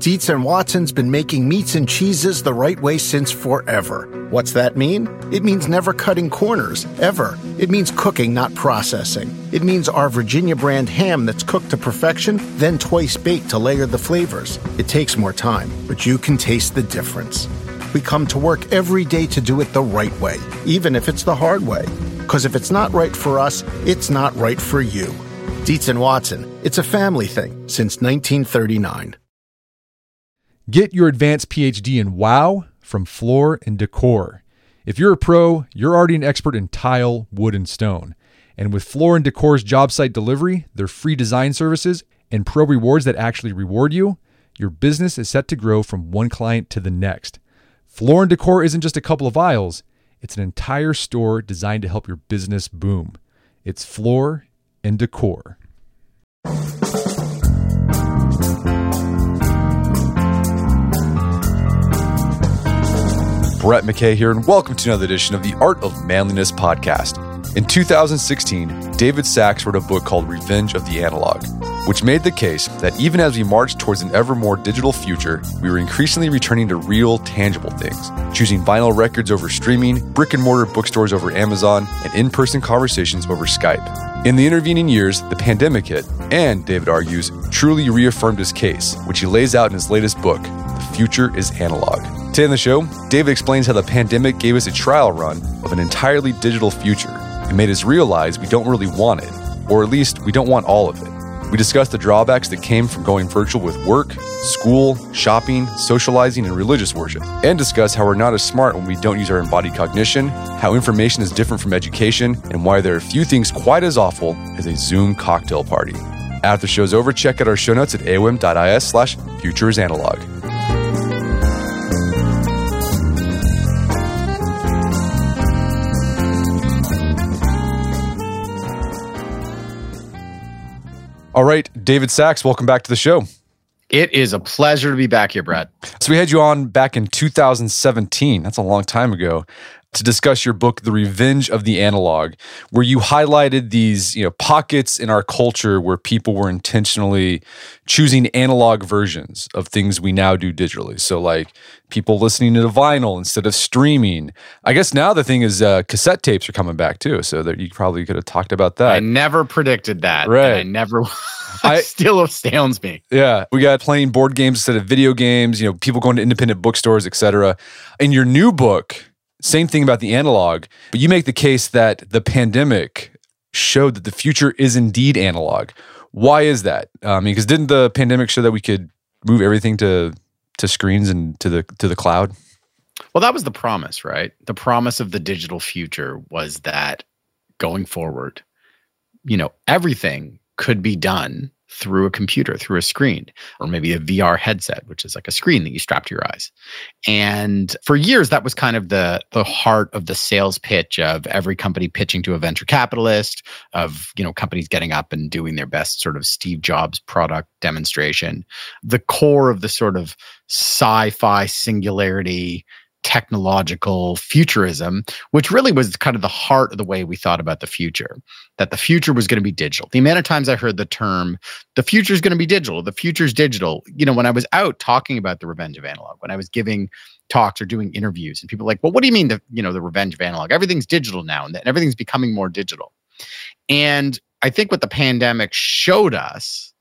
Dietz and Watson's been making meats and cheeses the right way since forever. What's that mean? It means never cutting corners, ever. It means cooking, not processing. It means our Virginia brand ham that's cooked to perfection, then twice baked to layer the flavors. It takes more time, but you can taste the difference. We come to work every day to do it the right way, even if it's the hard way. Because if it's not right for us, it's not right for you. Dietz and Watson, it's a family thing since 1939. Get your advanced PhD in WOW from Floor & Decor. If you're a pro, you're already an expert in tile, wood, and stone. And with Floor & Decor's job site delivery, their free design services, and pro rewards that actually reward you, your business is set to grow from one client to the next. Floor & Decor isn't just a couple of aisles, it's an entire store designed to help your business boom. It's Floor & Decor. Brett McKay here, and welcome to another edition of the Art of Manliness podcast. In 2016, David Sacks wrote a book called Revenge of the Analog, which made the case that even as we march towards an ever more digital future, we were increasingly returning to real, tangible things, choosing vinyl records over streaming, brick-and-mortar bookstores over Amazon, and in-person conversations over Skype. In the intervening years, the pandemic hit, and, David argues, truly reaffirmed his case, which he lays out in his latest book, The Future is Analog. Today on the show, David explains how the pandemic gave us a trial run of an entirely digital future and made us realize we don't really want it, or at least we don't want all of it. We discuss the drawbacks that came from going virtual with work, school, shopping, socializing, and religious worship, and discuss how we're not as smart when we don't use our embodied cognition, how information is different from education, and why there are few things quite as awful as a Zoom cocktail party. After the show's over, check out our show notes at aom.is/futureisanalog. All right, David Sacks, welcome back to the show. It is a pleasure to be back here, Brett. So we had you on back in 2017, that's a long time ago, to discuss your book, The Revenge of the Analog, where you highlighted these pockets in our culture where people were intentionally choosing analog versions of things we now do digitally. So like people listening to the vinyl instead of streaming. I guess now the thing is cassette tapes are coming back too, so that you probably could have talked about that. I never predicted that. Right. I never... It still astounds me. Yeah. We got playing board games instead of video games, people going to independent bookstores, etc. In your new book, same thing about the analog, but you make the case that the pandemic showed that the future is indeed analog. Why is that? Because didn't the pandemic show that we could move everything to screens and to the cloud? Well, that was the promise, right? The promise of the digital future was that going forward, everything could be done through a computer, through a screen, or maybe a VR headset, which is like a screen that you strap to your eyes. And for years, that was kind of the heart of the sales pitch of every company pitching to a venture capitalist, of companies getting up and doing their best sort of Steve Jobs product demonstration. The core of the sort of sci-fi singularity technological futurism, which really was kind of the heart of the way we thought about the future, that the future was going to be digital. The amount of times I heard the term, the future is going to be digital, the future's digital, when I was out talking about the revenge of analog, when I was giving talks or doing interviews, and people were like, well, what do you mean the revenge of analog? Everything's digital now, and everything's becoming more digital. And I think what the pandemic showed us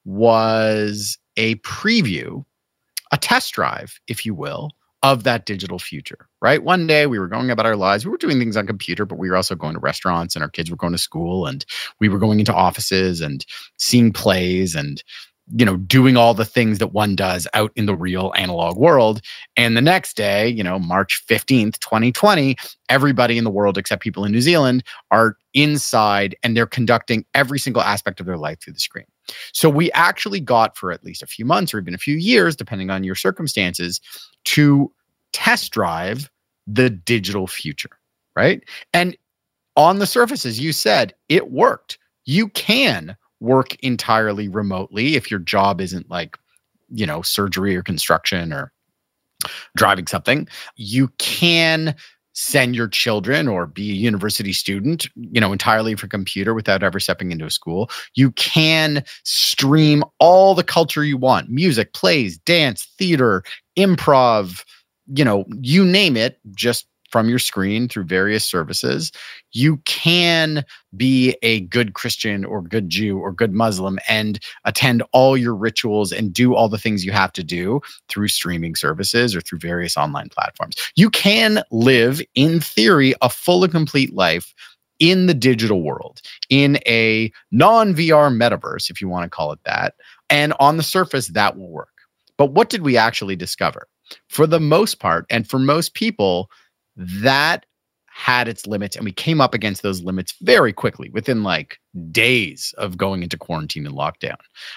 was a preview, a test drive, if you will, of that digital future, right? One day we were going about our lives. We were doing things on computer, but we were also going to restaurants, and our kids were going to school, and we were going into offices and seeing plays and, doing all the things that one does out in the real analog world. And the next day, March 15th, 2020, everybody in the world except people in New Zealand are inside, and they're conducting every single aspect of their life through the screen. So we actually got, for at least a few months or even a few years, depending on your circumstances, to test drive the digital future, right? And on the surface, as you said, it worked. You can work entirely remotely if your job isn't like, surgery or construction or driving something. You can send your children or be a university student, entirely for computer without ever stepping into a school. You can stream all the culture you want: music, plays, dance, theater, improv, you name it, just from your screen through various services. You can be a good Christian or good Jew or good Muslim and attend all your rituals and do all the things you have to do through streaming services or through various online platforms. You can live, in theory, a full and complete life in the digital world, in a non-VR metaverse, if you want to call it that. And on the surface, that will work. But what did we actually discover? For the most part, and for most people, that had its limits, and we came up against those limits very quickly within like days of going into quarantine and lockdown.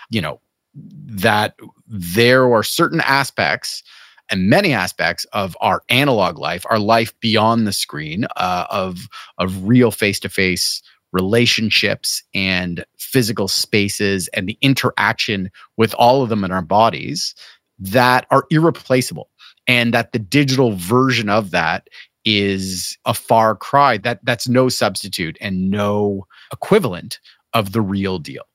That there are certain aspects and many aspects of our analog life, our life beyond the screen, of real face-to-face relationships and physical spaces and the interaction with all of them in our bodies, that are irreplaceable. And that the digital version of that is a far cry. That's no substitute and no equivalent of the real deal.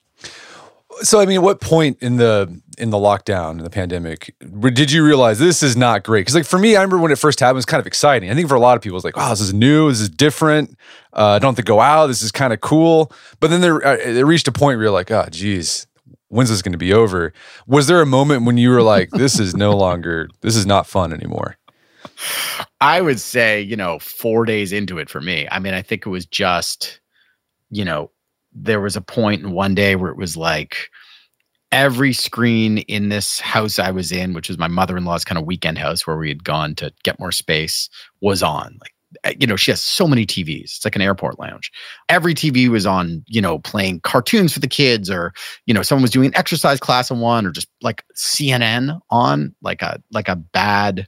So, I mean, at what point in the lockdown, in the pandemic, did you realize this is not great? Because, like, for me, I remember when it first happened, it was kind of exciting. I think for a lot of people, it's like, wow, this is new, this is different. I don't have to go out. This is kind of cool. But then it reached a point where you're like, oh, geez, when's this going to be over? Was there a moment when you were like, this is not fun anymore? I would say, 4 days into it for me. I mean, I think it was just, there was a point in one day where it was like every screen in this house I was in, which was my mother-in-law's kind of weekend house where we had gone to get more space, was on. Like, she has so many TVs. It's like an airport lounge. Every TV was on, playing cartoons for the kids, or, someone was doing an exercise class on one, or just like CNN on, like a bad,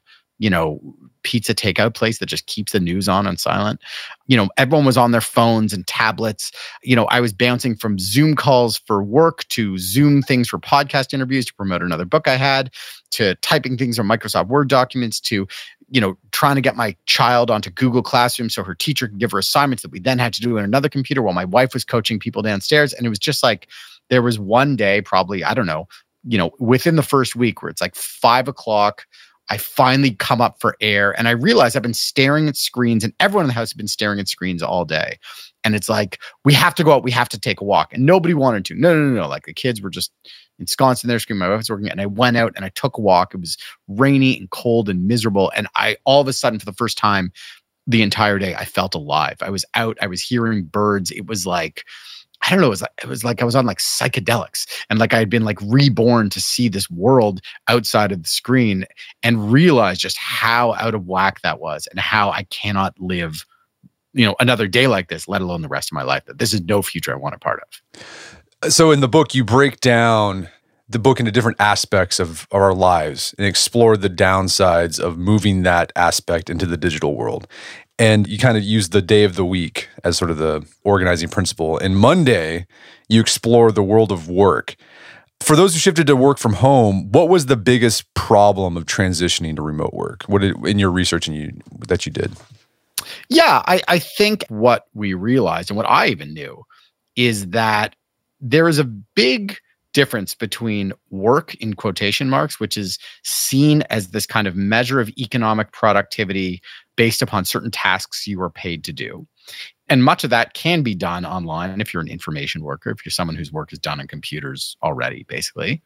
pizza takeout place that just keeps the news on silent. Everyone was on their phones and tablets. I was bouncing from Zoom calls for work to Zoom things for podcast interviews to promote another book I had, to typing things on Microsoft Word documents, to, trying to get my child onto Google Classroom so her teacher could give her assignments that we then had to do on another computer while my wife was coaching people downstairs. And it was just like, there was one day, probably, I don't know, within the first week, where it's like 5 o'clock, I finally come up for air, and I realize I've been staring at screens, and everyone in the house has been staring at screens all day. And it's like, we have to go out, we have to take a walk. And nobody wanted to. No. Like, the kids were just ensconced in their screen. My wife was working, and I went out and I took a walk. It was rainy and cold and miserable. And I, all of a sudden, for the first time the entire day, I felt alive. I was out, I was hearing birds. It was like, I don't know, it was like I was on like psychedelics, and like I had been like reborn to see this world outside of the screen, and realize just how out of whack that was, and how I cannot live, another day like this, let alone the rest of my life. That this is no future I want a part of. So in the book, you break down the book into different aspects of our lives and explore the downsides of moving that aspect into the digital world. And you kind of use the day of the week as sort of the organizing principle. And Monday, you explore the world of work. For those who shifted to work from home, what was the biggest problem of transitioning to remote work? In your research that you did? Yeah, I think what we realized, and what I even knew, is that there is a big difference between work, in quotation marks, which is seen as this kind of measure of economic productivity based upon certain tasks you are paid to do. And much of that can be done online if you're an information worker, if you're someone whose work is done on computers already, basically.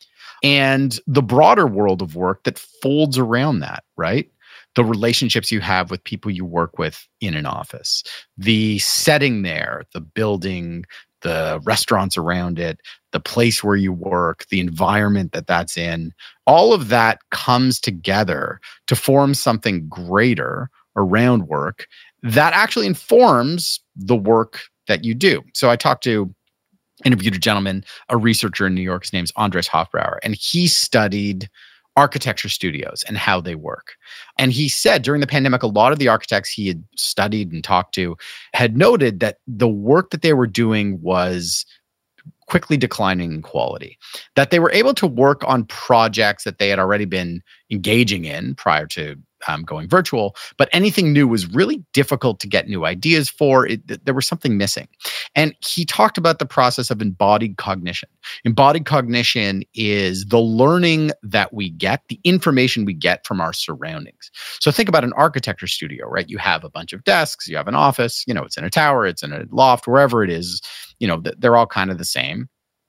And the broader world of work that folds around that, right? The relationships you have with people you work with in an office, the setting there, the building, the restaurants around it, the place where you work, the environment that's in, all of that comes together to form something greater around work that actually informs the work that you do. So I interviewed a gentleman, a researcher in New York. His name's Andres Hofbrauer, and he studied architecture studios and how they work. And he said during the pandemic, a lot of the architects he had studied and talked to had noted that the work that they were doing was quickly declining in quality, that they were able to work on projects that they had already been engaging in prior to going virtual. But anything new was really difficult to get new ideas for. There was something missing. And he talked about the process of embodied cognition. Embodied cognition is the learning that we get, the information we get from our surroundings. So think about an architecture studio, right? You have a bunch of desks, you have an office, it's in a tower, it's in a loft, wherever it is, they're all kind of the same.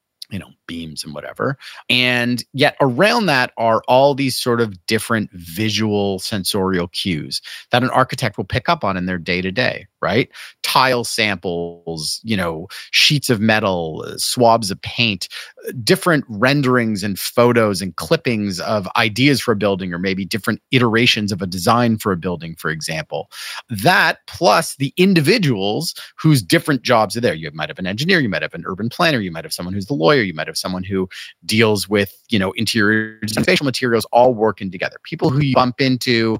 Beams and whatever. And yet around that are all these sort of different visual sensorial cues that an architect will pick up on in their day-to-day, right? Tile samples, sheets of metal, swabs of paint, different renderings and photos and clippings of ideas for a building, or maybe different iterations of a design for a building, for example. That plus the individuals whose different jobs are there. You might have an engineer, you might have an urban planner, you might have someone who's the lawyer, you might have someone who deals with, interior and facial materials, all working together. People who you bump into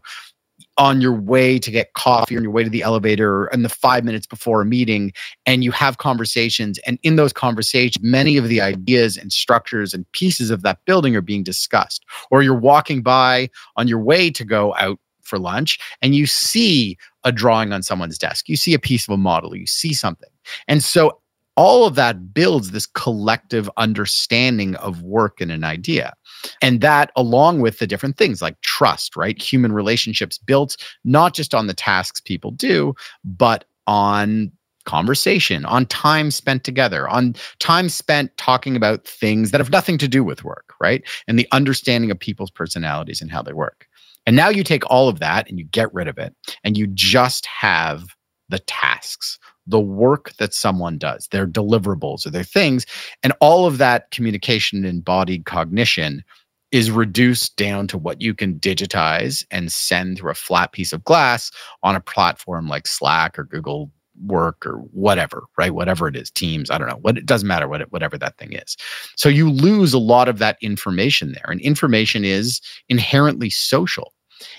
on your way to get coffee, on your way to the elevator, in the 5 minutes before a meeting, and you have conversations. And in those conversations, many of the ideas and structures and pieces of that building are being discussed. Or you're walking by on your way to go out for lunch, and you see a drawing on someone's desk. You see a piece of a model, you see something. And so all of that builds this collective understanding of work and an idea. And that, along with the different things like trust, right? Human relationships built not just on the tasks people do, but on conversation, on time spent together, on time spent talking about things that have nothing to do with work, right? And the understanding of people's personalities and how they work. And now you take all of that and you get rid of it, and you just have the tasks, the work that someone does, their deliverables or their things. And all of that communication and embodied cognition is reduced down to what you can digitize and send through a flat piece of glass on a platform like Slack or Google Work or whatever, right? Whatever it is, Teams, I don't know. It doesn't matter whatever that thing is. So you lose a lot of that information there. And information is inherently social.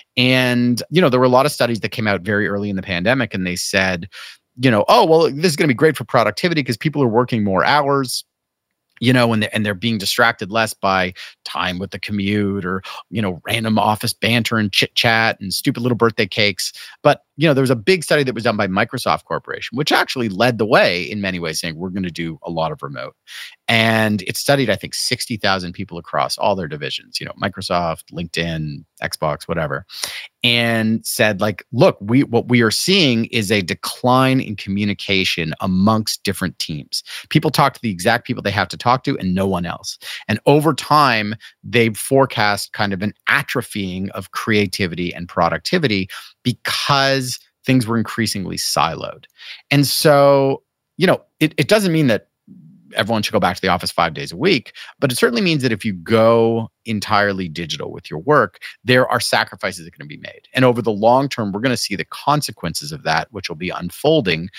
And, there were a lot of studies that came out very early in the pandemic, and they said, oh, well, this is going to be great for productivity because people are working more hours, and they're being distracted less by time with the commute or, random office banter and chit chat and stupid little birthday cakes. But, there was a big study that was done by Microsoft Corporation, which actually led the way in many ways, saying we're going to do a lot of remote. And it studied, I think, 60,000 people across all their divisions, Microsoft, LinkedIn, Xbox, whatever, and said, look, what we are seeing is a decline in communication amongst different teams. People talk to the exact people they have to talk to and no one else. And over time, they forecast kind of an atrophying of creativity and productivity because things were increasingly siloed. And so, it doesn't mean that everyone should go back to the office 5 days a week, but it certainly means that if you go entirely digital with your work, there are sacrifices that are going to be made. And over the long term, we're going to see the consequences of that, which will be unfolding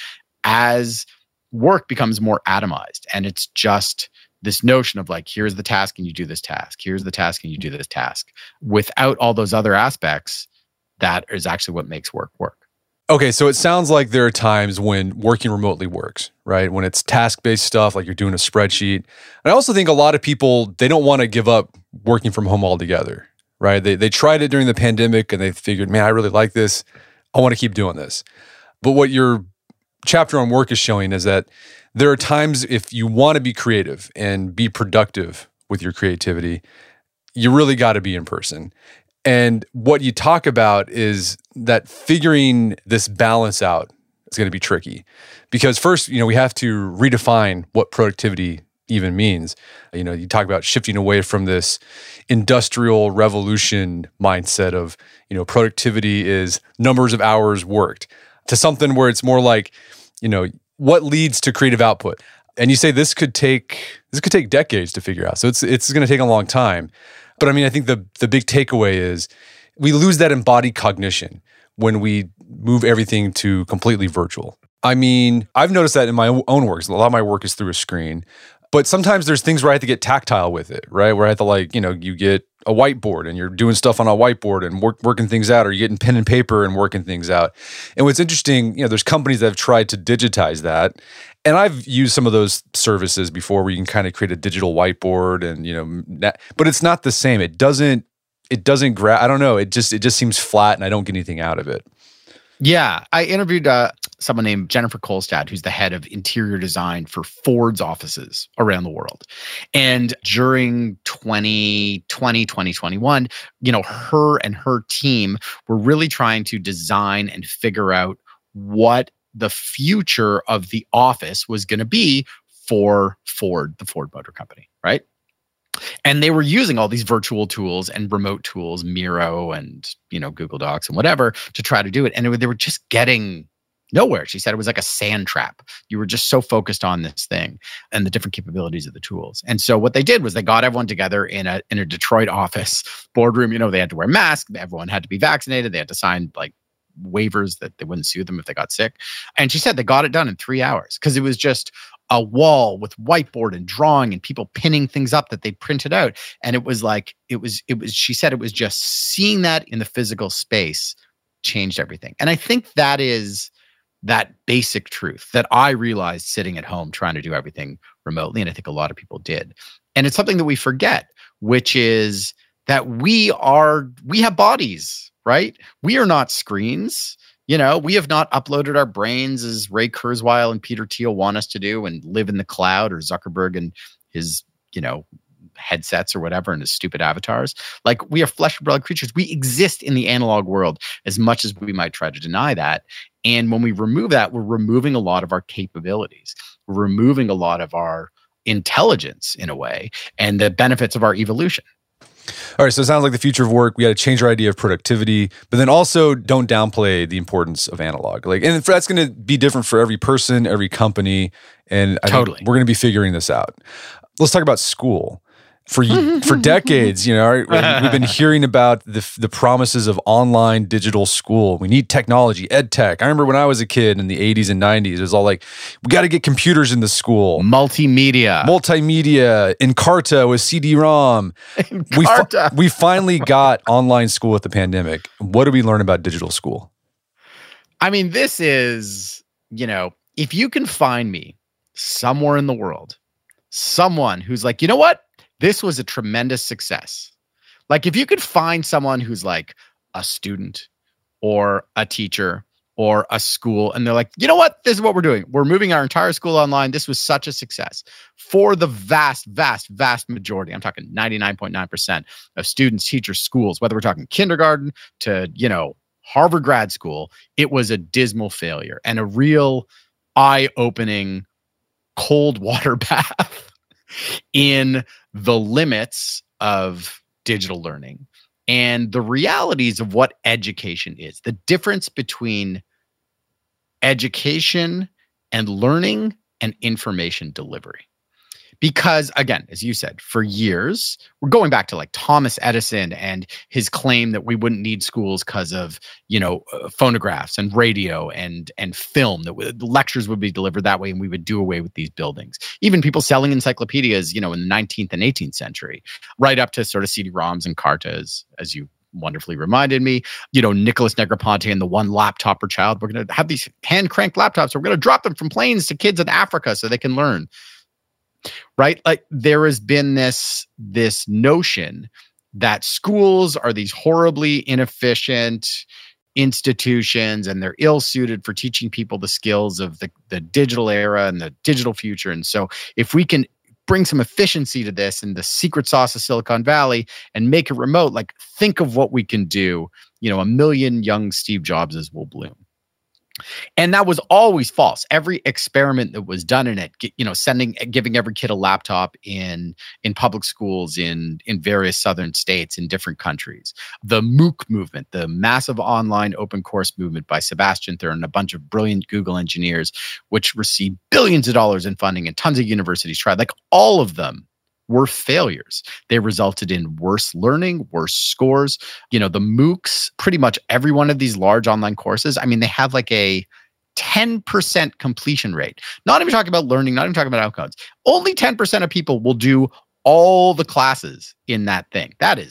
as work becomes more atomized. And it's just this notion of here's the task and you do this task. Here's the task and you do this task. Without all those other aspects, that is actually what makes work work. Okay, so it sounds like there are times when working remotely works, right? When it's task-based stuff, like you're doing a spreadsheet. And I also think a lot of people, they don't want to give up working from home altogether, right? They tried it during the pandemic and they figured, man, I really like this. I want to keep doing this. But what your chapter on work is showing is that there are times if you want to be creative and be productive with your creativity, you really got to be in person. And what you talk about is that figuring this balance out is going to be tricky. Because first, we have to redefine what productivity even means. You talk about shifting away from this industrial revolution mindset of, productivity is numbers of hours worked to something where it's more like, what leads to creative output. And you say this could take decades to figure out. So it's going to take a long time. But I think the big takeaway is we lose that embodied cognition when we move everything to completely virtual. I've noticed that in my own work. A lot of my work is through a screen. But sometimes there's things where I have to get tactile with it, right? Where I have to you get a whiteboard and you're doing stuff on a whiteboard and working things out, or you're getting pen and paper and working things out. And what's interesting, there's companies that have tried to digitize that. And I've used some of those services before where you can kind of create a digital whiteboard and, but it's not the same. It doesn't it doesn't I don't know. It just seems flat and I don't get anything out of it. Yeah. I interviewed someone named Jennifer Kolstad, who's the head of interior design for Ford's offices around the world. And during 2020, 2021, her and her team were really trying to design and figure out what the future of the office was going to be for Ford, the Ford Motor Company, right? And they were using all these virtual tools and remote tools, Miro and, Google Docs and whatever, to try to do it. And they were just getting nowhere. She said it was like a sand trap. You were just so focused on this thing and the different capabilities of the tools. And so what they did was they got everyone together in a Detroit office boardroom. They had to wear masks. Everyone had to be vaccinated. They had to sign like waivers that they wouldn't sue them if they got sick. And she said they got it done in 3 hours because it was just a wall with whiteboard and drawing and people pinning things up that they printed out. And it was like, she said it was just seeing that in the physical space changed everything. And I think that is that basic truth that I realized sitting at home trying to do everything remotely. And I think a lot of people did. And it's something that we forget, which is that we have bodies, right? We are not screens. We have not uploaded our brains as Ray Kurzweil and Peter Thiel want us to do and live in the cloud, or Zuckerberg and his, headsets or whatever and his stupid avatars. Like, we are flesh and blood creatures. We exist in the analog world as much as we might try to deny that. And when we remove that, we're removing a lot of our capabilities. We're removing a lot of our intelligence in a way and the benefits of our evolution. All right, so it sounds like the future of work, we got to change our idea of productivity, but then also don't downplay the importance of analog. And that's going to be different for every person, every company, and I think we're going to be figuring this out. Let's talk about school. For decades, we've been hearing about the promises of online digital school. We need technology, ed tech. I remember when I was a kid in the 80s and 90s, it was all like, we got to get computers in the school. Multimedia, Encarta with CD-ROM. We finally got online school with the pandemic. What did we learn about digital school? I mean, this is, if you can find me somewhere in the world, someone who's like, you know what? This was a tremendous success. Like, if you could find someone who's like a student or a teacher or a school, and they're like, you know what? This is what we're doing. We're moving our entire school online. This was such a success for the vast, vast, vast majority. I'm talking 99.9% of students, teachers, schools, whether we're talking kindergarten to, Harvard grad school. It was a dismal failure and a real eye-opening cold water bath in the limits of digital learning and the realities of what education is, the difference between education and learning and information delivery. Because again, as you said, for years, we're going back to like Thomas Edison and his claim that we wouldn't need schools because of, phonographs and radio and film, that lectures would be delivered that way and we would do away with these buildings. Even people selling encyclopedias, in the 19th and 18th century, right up to sort of CD-ROMs and Cartas, as you wonderfully reminded me, Nicholas Negroponte and the one laptop per child. We're going to have these hand-cranked laptops. We're going to drop them from planes to kids in Africa so they can learn. Right? Like, there has been this notion that schools are these horribly inefficient institutions and they're ill-suited for teaching people the skills of the digital era and the digital future. And so if we can bring some efficiency to this and the secret sauce of Silicon Valley and make it remote, like, think of what we can do. A million young Steve Jobses will bloom. And that was always false. Every experiment that was done in it, giving every kid a laptop in public schools in various southern states in different countries. The MOOC movement, the massive online open course movement by Sebastian Thrun and a bunch of brilliant Google engineers, which received billions of dollars in funding and tons of universities tried, like, all of them were failures. They resulted in worse learning, worse scores. The MOOCs, pretty much every one of these large online courses, I mean, they have like a 10% completion rate. Not even talking about learning, not even talking about outcomes. Only 10% of people will do all the classes in that thing. That is,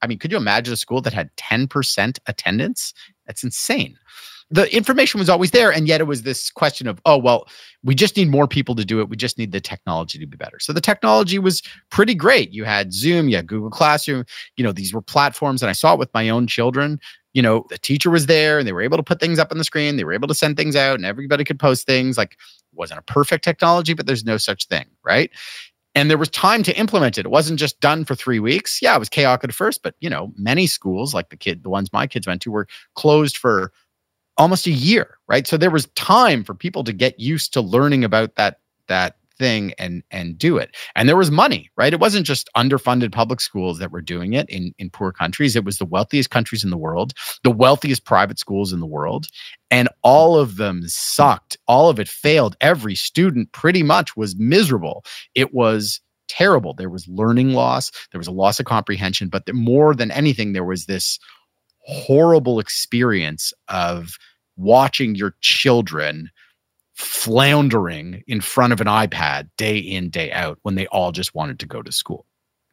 I mean, could you imagine a school that had 10% attendance? That's insane. The information was always there, and yet it was this question of, oh, well, we just need more people to do it. We just need the technology to be better. So the technology was pretty great. You had Zoom, you had Google Classroom. These were platforms, and I saw it with my own children. The teacher was there, and they were able to put things up on the screen. They were able to send things out, and everybody could post things. Like, it wasn't a perfect technology, but there's no such thing, right? And there was time to implement it. It wasn't just done for 3 weeks. Yeah, it was chaotic at first, but many schools, like the ones my kids went to, were closed for almost a year, right? So there was time for people to get used to learning about that thing and do it. And there was money, right? It wasn't just underfunded public schools that were doing it in poor countries. It was the wealthiest countries in the world, the wealthiest private schools in the world. And all of them sucked. All of it failed. Every student pretty much was miserable. It was terrible. There was learning loss. There was a loss of comprehension. But more than anything, there was this horrible experience of watching your children floundering in front of an iPad day in, day out when they all just wanted to go to school.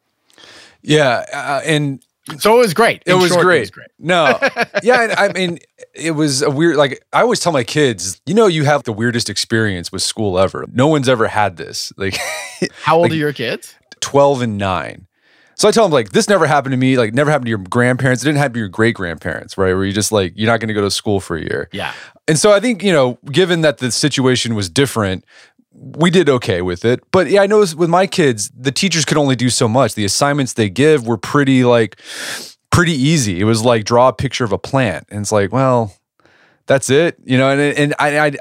Yeah. And so it was great. It was great. No. Yeah. I mean, it was a weird, like, I always tell my kids, you have the weirdest experience with school ever. No one's ever had this. Like, how old are your kids? 12 and 9. So I tell them, like, this never happened to me, like, never happened to your grandparents. It didn't happen to your great-grandparents, right? Where you just, like, you're not going to go to school for a year. Yeah. And so I think, given that the situation was different, we did okay with it. But yeah, I noticed with my kids, the teachers could only do so much. The assignments they give were pretty easy. It was like, draw a picture of a plant. And it's like, well, that's it, and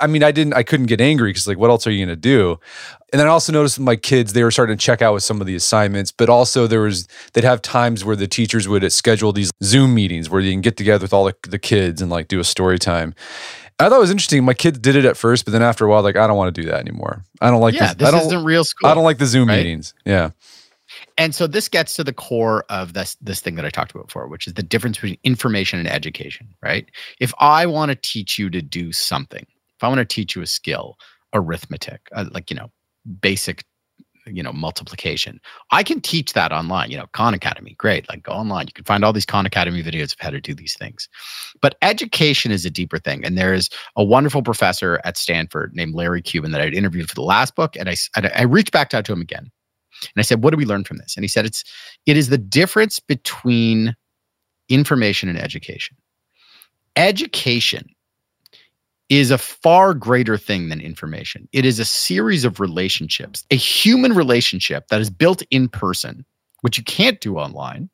I couldn't get angry because, like, what else are you going to do? And then I also noticed with my kids, they were starting to check out with some of the assignments, but also they'd have times where the teachers would schedule these Zoom meetings where you can get together with all the kids and, like, do a story time. I thought it was interesting. My kids did it at first, but then after a while, like, I don't want to do that anymore. I don't like this. This isn't real school. I don't like the Zoom meetings. Yeah. And so this gets to the core of this thing that I talked about before, which is the difference between information and education, right? If I want to teach you to do something, if I want to teach you a skill, arithmetic, basic, multiplication, I can teach that online. Khan Academy, great. Like, go online. You can find all these Khan Academy videos of how to do these things. But education is a deeper thing. And there's a wonderful professor at Stanford named Larry Cuban that I'd interviewed for the last book. And I reached back out to him again. And I said, what do we learn from this? And he said, it is the difference between information and education. Education is a far greater thing than information. It is a series of relationships, a human relationship that is built in person, which you can't do online,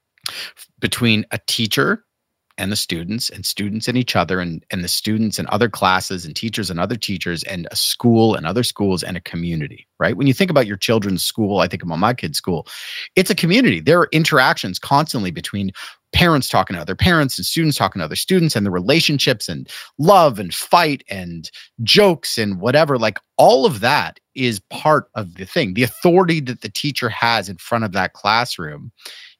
between a teacher and the students and each other and the students and other classes and teachers and other teachers and a school and other schools and a community, right? When you think about your children's school, I think about my kids' school, it's a community. There are interactions constantly between parents talking to other parents and students talking to other students, and the relationships and love and fight and jokes and whatever. Like, all of that is part of the thing. The authority that the teacher has in front of that classroom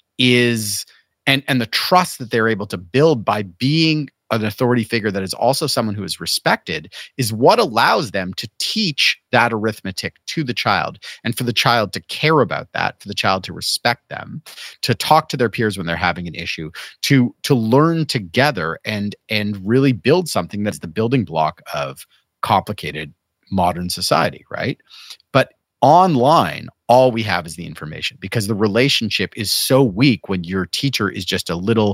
is, and the trust that they're able to build by being an authority figure that is also someone who is respected, is what allows them to teach that arithmetic to the child, and for the child to care about that, for the child to respect them, to talk to their peers when they're having an issue, to learn together and really build something that's the building block of complicated modern society, right? But online, all we have is the information, because the relationship is so weak when your teacher is just a little,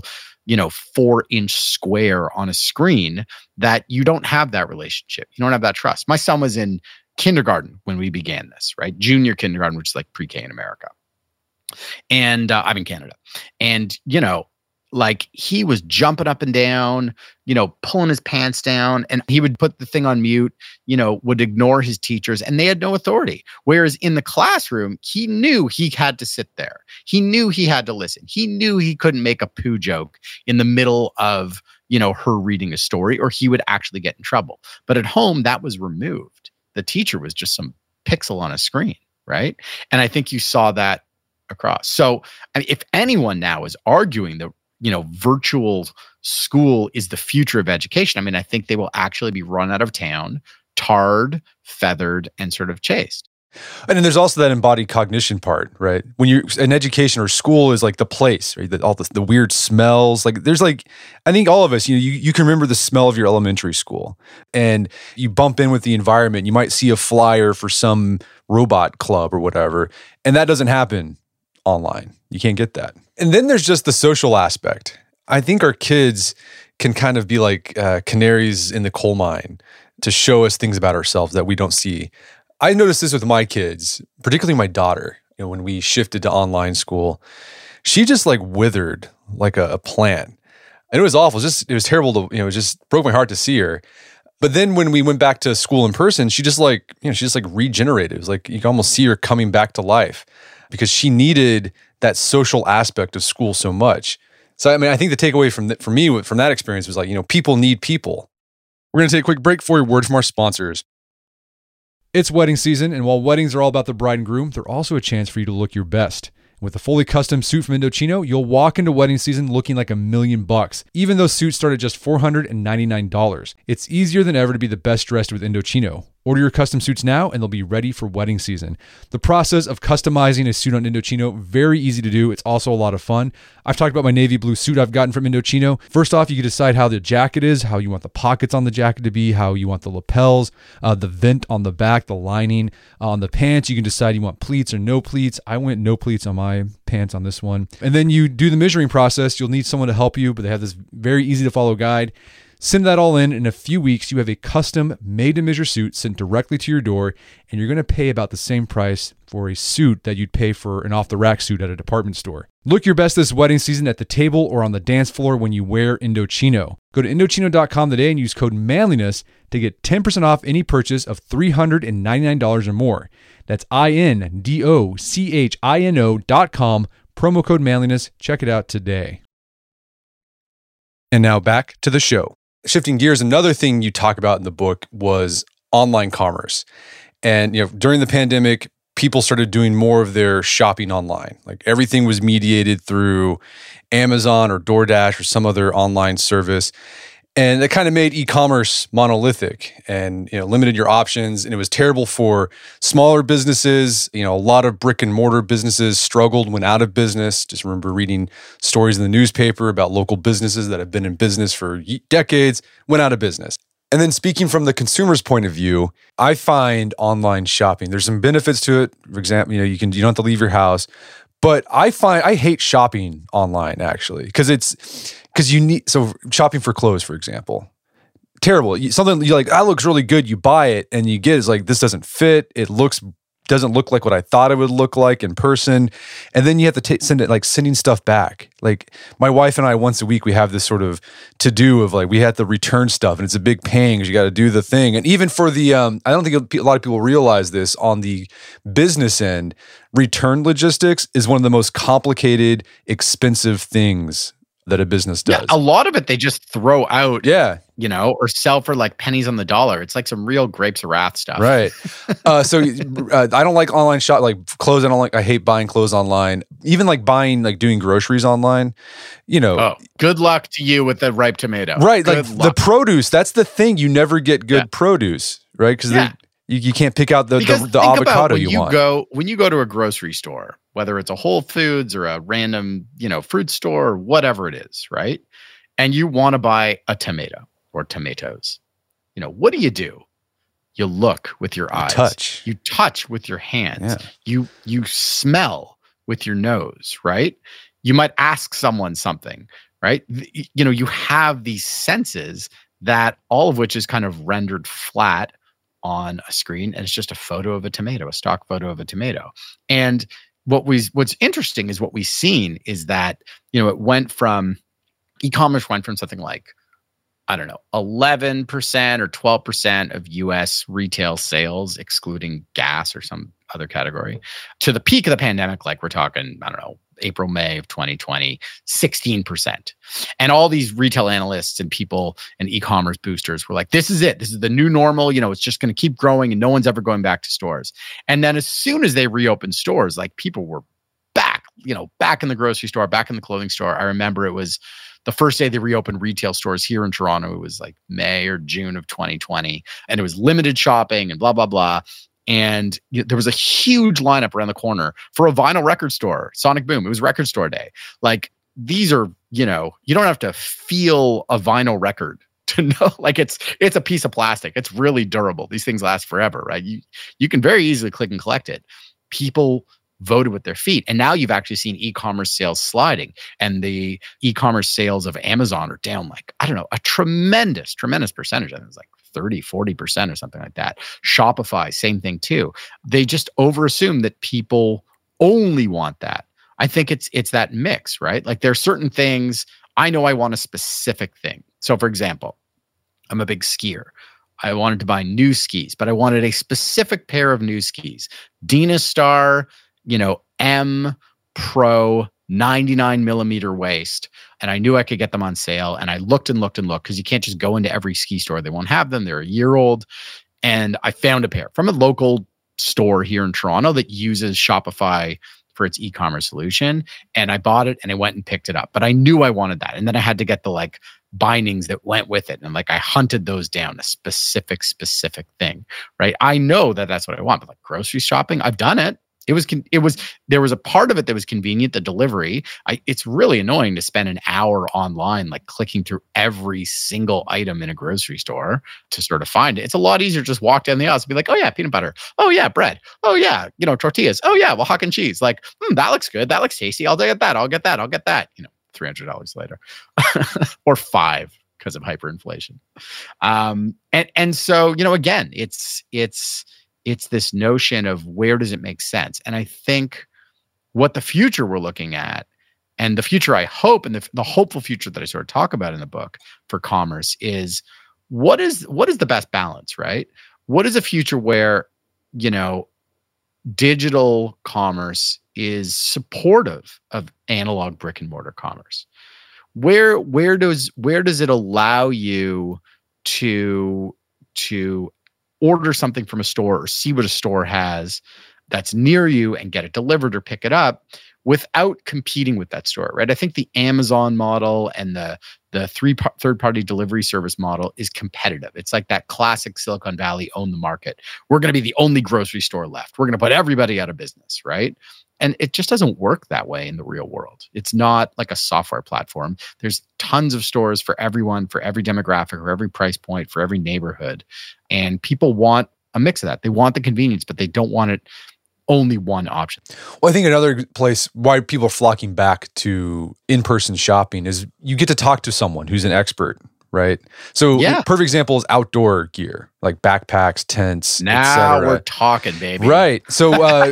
4-inch square on a screen, that you don't have that relationship. You don't have that trust. My son was in kindergarten when we began this, right? Junior kindergarten, which is like pre-K in America. And I'm in Canada. And, like, he was jumping up and down, pulling his pants down, and he would put the thing on mute, would ignore his teachers, and they had no authority. Whereas in the classroom, he knew he had to sit there. He knew he had to listen. He knew he couldn't make a poo joke in the middle of, her reading a story, or he would actually get in trouble. But at home, that was removed. The teacher was just some pixel on a screen, right? And I think you saw that across. So, I mean, if anyone now is arguing that, virtual school is the future of education, I mean, I think they will actually be run out of town, tarred, feathered, and sort of chased. And then there's also that embodied cognition part, right? When you're in education or school is like the place, right? All the weird smells. Like there's like, I think all of us, you can remember the smell of your elementary school, and you bump in with the environment. You might see a flyer for some robot club or whatever, and that doesn't happen online. You can't get that. And then there's just the social aspect. I think our kids can kind of be like canaries in the coal mine to show us things about ourselves that we don't see. I noticed this with my kids, particularly my daughter. When we shifted to online school, she just like withered like a plant, and it was awful. It was terrible to, it just broke my heart to see her. But then when we went back to school in person, she just regenerated. It was like you can almost see her coming back to life because she needed that social aspect of school so much. So I mean, I think the takeaway for me from that experience was like, people need people. We're going to take a quick break for a word from our sponsors. It's wedding season, and while weddings are all about the bride and groom, they're also a chance for you to look your best. With a fully custom suit from Indochino, you'll walk into wedding season looking like $1,000,000, even though suits start at just $499. It's easier than ever to be the best dressed with Indochino. Order your custom suits now, and they'll be ready for wedding season. The process of customizing a suit on Indochino, very easy to do. It's also a lot of fun. I've talked about my navy blue suit I've gotten from Indochino. First off, you can decide how the jacket is, how you want the pockets on the jacket to be, how you want the lapels, the vent on the back, the lining. On the pants, you can decide you want pleats or no pleats. I went no pleats on my pants on this one. And then you do the measuring process. You'll need someone to help you, but they have this very easy to follow guide. Send that all in a few weeks, you have a custom made-to-measure suit sent directly to your door, and you're going to pay about the same price for a suit that you'd pay for an off-the-rack suit at a department store. Look your best this wedding season at the table or on the dance floor when you wear Indochino. Go to Indochino.com today and use code manliness to get 10% off any purchase of $399 or more. That's INDOCHINO.com, promo code manliness. Check it out today. And now back to the show. Shifting gears, another thing you talk about in the book was online commerce. And during the pandemic, people started doing more of their shopping online. Like everything was mediated through Amazon or DoorDash or some other online service. And it kind of made e-commerce monolithic and limited your options. And it was terrible for smaller businesses. A lot of brick and mortar businesses struggled, went out of business. Just remember reading stories in the newspaper about local businesses that have been in business for decades, went out of business. And then speaking from the consumer's point of view, I find online shopping, there's some benefits to it. For example, you don't have to leave your house. But I hate shopping online actually because you need, so shopping for clothes, for example, terrible. Something you're like, that looks really good. You buy it and you get, it's like, this doesn't fit. It doesn't look like what I thought it would look like in person. And then you have to send it, like sending stuff back. Like my wife and I, once a week, we have this sort of to-do of like, we have to return stuff and it's a big pain because you got to do the thing. And even for the, I don't think a lot of people realize this on the business end, return logistics is one of the most complicated, expensive things that a business does. Yeah, a lot of it they just throw out, yeah, or sell for like pennies on the dollar. It's like some real grapes of wrath stuff. Right. So I don't like online shop, like clothes. I hate buying clothes online. Even like doing groceries online, Oh, good luck to you with the ripe tomato. Right. Good like luck. The produce, that's the thing. You never get good produce, right? Because you can't pick out the avocado you want. When you go to a grocery store, whether it's a Whole Foods or a random, fruit store or whatever it is, right? And you want to buy a tomato or tomatoes, what do? You look with your eyes. You touch with your hands. Yeah. You smell with your nose, right? You might ask someone something, right? You have these senses that all of which is kind of rendered flat on a screen, and it's just a photo of a tomato, a stock photo of a tomato. And what's interesting is what we've seen is that, e-commerce went from something like, 11% or 12% of US retail sales, excluding gas or some other category, to the peak of the pandemic, like we're talking, April, May of 2020, 16%. And all these retail analysts and people and e-commerce boosters were like, this is it. This is the new normal. It's just going to keep growing and no one's ever going back to stores. And then as soon as they reopened stores, like people were back, back in the grocery store, back in the clothing store. I remember it was the first day they reopened retail stores here in Toronto. It was like May or June of 2020. And it was limited shopping and blah, blah, blah. And there was a huge lineup around the corner for a vinyl record store, Sonic Boom. It was record store day. Like, these are, you don't have to feel a vinyl record to know, like, it's a piece of plastic. It's really durable. These things last forever, right? You can very easily click and collect it. People voted with their feet. And now you've actually seen e-commerce sales sliding, and the e-commerce sales of Amazon are down, like, I don't know, a tremendous percentage. I think it's like 30, 40% or something like that. Shopify, same thing too. They just overassume that people only want that. I think it's that mix, right? Like, there are certain things, I know I want a specific thing. So for example, I'm a big skier. I wanted to buy new skis, but I wanted a specific pair of new skis. Dynastar, M Pro 99 millimeter waist. And I knew I could get them on sale. And I looked and looked and looked, because you can't just go into every ski store. They won't have them. They're a year old. And I found a pair from a local store here in Toronto that uses Shopify for its e-commerce solution. And I bought it and I went and picked it up. But I knew I wanted that. And then I had to get the like bindings that went with it. And like, I hunted those down, a specific thing, right? I know that that's what I want. But like grocery shopping, I've done it. There was a part of it that was convenient, the delivery. It's really annoying to spend an hour online, like clicking through every single item in a grocery store to sort of find it. It's a lot easier to just walk down the aisle and be like, oh yeah, peanut butter. Oh yeah, bread. Oh yeah, tortillas. Oh yeah, Oaxacan and cheese. Like, that looks good. That looks tasty. I'll get that. I'll get that. $300 later or $5 because of hyperinflation. And so, again, it's this notion of where does it make sense? And I think what the future we're looking at, and the future I hope, and the hopeful future that I sort of talk about in the book for commerce, is what is the best balance, right? What is a future where, digital commerce is supportive of analog brick and mortar commerce? Where does it allow you to order something from a store or see what a store has that's near you and get it delivered or pick it up without competing with that store, right? I think the Amazon model and the third-party delivery service model is competitive. It's like that classic Silicon Valley own the market. We're going to be the only grocery store left. We're going to put everybody out of business, right? And it just doesn't work that way in the real world. It's not like a software platform. There's tons of stores for everyone, for every demographic, for every price point, for every neighborhood. And people want a mix of that. They want the convenience, but they don't want it only one option. Well, I think another place why people are flocking back to in-person shopping is you get to talk to someone who's an expert, right? So perfect example is outdoor gear, like backpacks, tents, now we're talking, baby. Right. So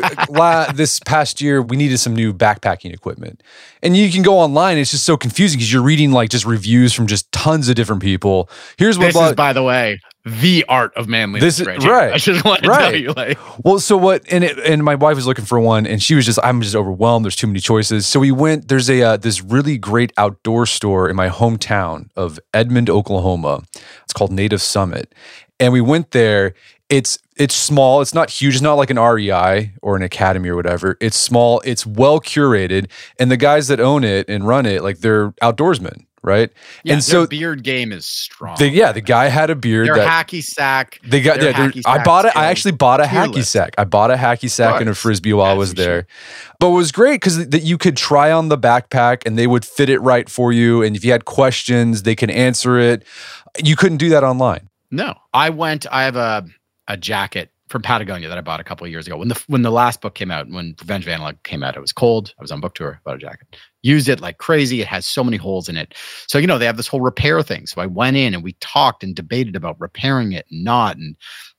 this past year, we needed some new backpacking equipment. And you can go online. It's just so confusing because you're reading like just reviews from just tons of different people. Here's what this is, by the way, the art of manliness. This is right. I just want to tell you, well, so what? And my wife was looking for one, and she was I'm just overwhelmed. There's too many choices. So we went. There's this really great outdoor store in my hometown of Edmond, Oklahoma. It's called Native Summit, and we went there. It's small. It's not huge. It's not like an REI or an Academy or whatever. It's small. It's well curated, and the guys that own it and run it, like, they're outdoorsmen. Right. Yeah, and so beard game is strong. The guy had a beard. Their hacky sack. They got I bought it. I actually bought a hacky sack. I bought a hacky sack and a Frisbee while I was there. But it was great because that you could try on the backpack and they would fit it right for you. And if you had questions, they can answer it. You couldn't do that online. No. I have a jacket from Patagonia that I bought a couple of years ago. When the last book came out, when Revenge of the Analog came out, it was cold. I was on book tour, bought a jacket. Used it like crazy. It has so many holes in it. So, they have this whole repair thing. So I went in and we talked and debated about repairing it and not. And,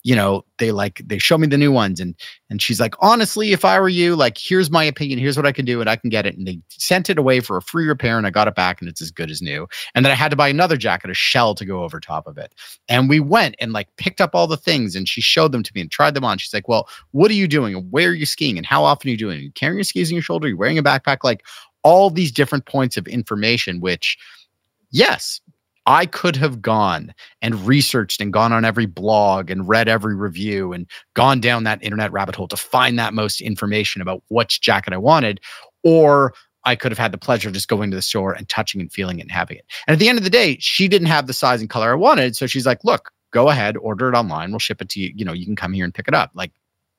they show me the new ones. And she's like, honestly, if I were you, like, here's my opinion. Here's what I can do. And I can get it. And they sent it away for a free repair. And I got it back and it's as good as new. And then I had to buy another jacket, a shell to go over top of it. And we went and like picked up all the things and she showed them to me and tried them on. She's like, well, what are you doing? And where are you skiing? And how often are you doing it? Are you carrying your skis on your shoulder? Are you wearing a backpack? Like, all these different points of information, which, yes, I could have gone and researched and gone on every blog and read every review and gone down that internet rabbit hole to find that most information about which jacket I wanted. Or I could have had the pleasure of just going to the store and touching and feeling it and having it. And at the end of the day, she didn't have the size and color I wanted. So she's like, look, go ahead, order it online. We'll ship it to you. You can come here and pick it up. Like,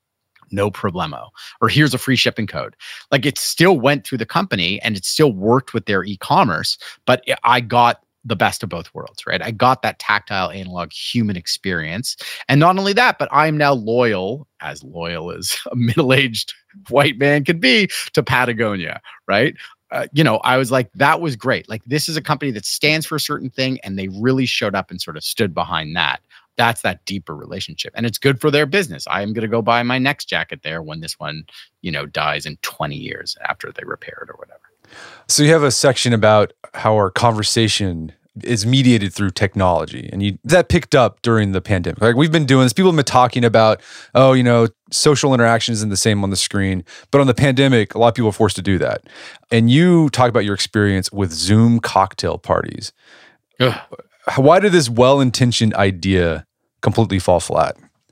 no problemo. Or here's a free shipping code. Like it still went through the company and it still worked with their e-commerce, but I got the best of both worlds, right? I got that tactile analog human experience. And not only that, but I'm now loyal as a middle-aged white man could be, to Patagonia, right? I was like, that was great. Like, this is a company that stands for a certain thing, and they really showed up and sort of stood behind that. That's that deeper relationship. And it's good for their business. I am going to go buy my next jacket there when this one, dies in 20 years after they repair it or whatever. So you have a section about how our conversation is mediated through technology, and that picked up during the pandemic. Like, we've been doing this. People have been talking about, social interaction isn't the same on the screen, but on the pandemic, a lot of people are forced to do that. And you talk about your experience with Zoom cocktail parties. Ugh. Why did this well-intentioned idea completely fall flat?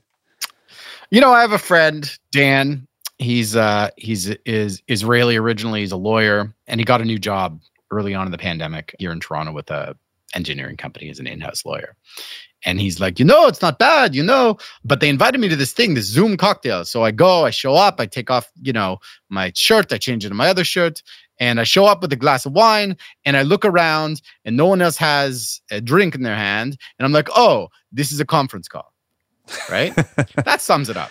I have a friend, Dan. He's Israeli originally. He's a lawyer, and he got a new job early on in the pandemic here in Toronto with a engineering company as an in-house lawyer. And he's like, it's not bad, but they invited me to this thing, this Zoom cocktail. So I go, I show up, I take off, my shirt, I change into my other shirt, and I show up with a glass of wine, and I look around and no one else has a drink in their hand. And I'm like, oh, this is a conference call, right? That sums it up.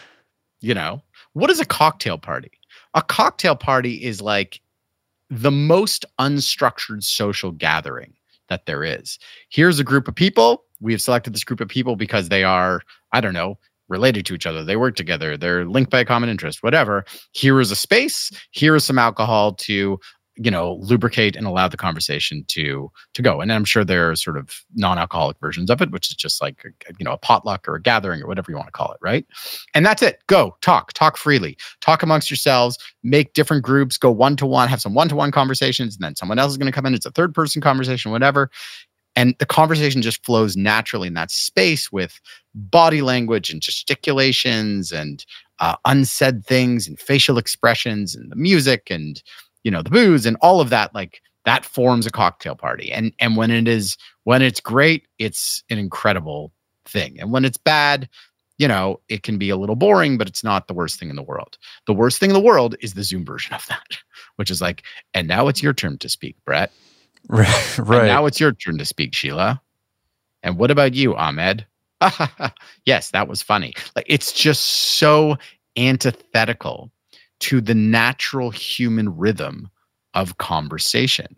What is a cocktail party? A cocktail party is like the most unstructured social gathering that there is. Here's a group of people. We have selected this group of people because they are, related to each other. They work together. They're linked by a common interest, whatever. Here is a space. Here is some alcohol to, lubricate and allow the conversation to go. And I'm sure there are sort of non-alcoholic versions of it, which is just like, a potluck or a gathering or whatever you want to call it, right? And that's it. Go, talk freely. Talk amongst yourselves, make different groups, go one-to-one, have some one-to-one conversations, and then someone else is going to come in. It's a third-person conversation, whatever. And the conversation just flows naturally in that space with body language and gesticulations and unsaid things and facial expressions and the music and, the booze and all of that. Like, that forms a cocktail party. And when it's great, it's an incredible thing. And when it's bad, it can be a little boring, but it's not the worst thing in the world. The worst thing in the world is the Zoom version of that, which is like, and now it's your turn to speak, Brett. Right. And now it's your turn to speak, Sheila. And what about you, Ahmed? Yes, that was funny. Like, it's just so antithetical to the natural human rhythm of conversation.